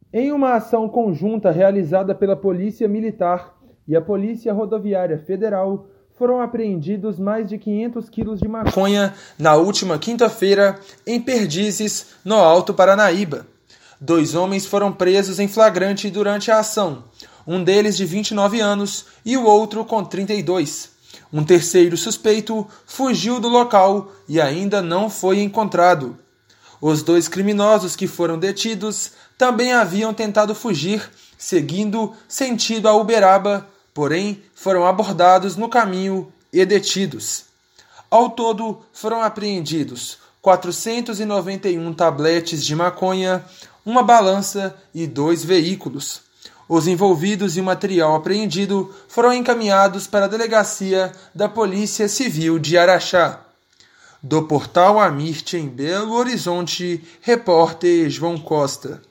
Em uma ação conjunta realizada pela Polícia Militar e a Polícia Rodoviária Federal, foram apreendidos mais de 500 quilos de maconha na última quinta-feira em Perdizes, no Alto Paranaíba. 2 homens foram presos em flagrante durante a ação, um deles de 29 anos e o outro com 32. Um terceiro suspeito fugiu do local e ainda não foi encontrado. Os 2 criminosos que foram detidos também haviam tentado fugir, seguindo sentido a Uberaba, porém foram abordados no caminho e detidos. Ao todo, foram apreendidos 491 tabletes de maconha, uma balança e 2 veículos. Os envolvidos e o material apreendido foram encaminhados para a delegacia da Polícia Civil de Araxá. Do portal Amirte em Belo Horizonte, repórter João Costa.